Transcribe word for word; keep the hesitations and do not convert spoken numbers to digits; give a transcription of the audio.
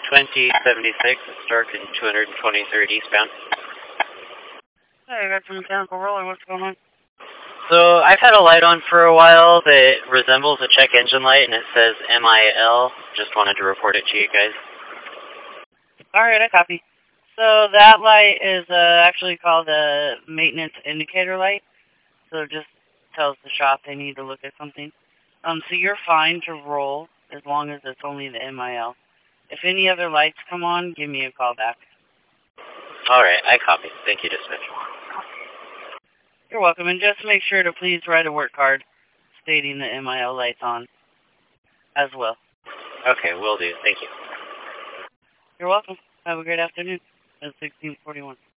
twenty seventy-six, Stark and two twenty-third eastbound. Hey, I got some mechanical roller. What's going on? So I've had a light on for a while that resembles a check engine light, and it says M I L. Just wanted to report it to you guys. All right, I copy. So that light is uh, actually called a maintenance indicator light. So it just tells the shop they need to look at something. Um, so you're fine to roll as long as it's only the M I L. If any other lights come on, give me a call back. All right, I copy. Thank you, dispatch. You're welcome, and just make sure to please write a work card stating the M I L lights on as well. Okay, will do. Thank you. You're welcome. Have a great afternoon. It's sixteen forty-one.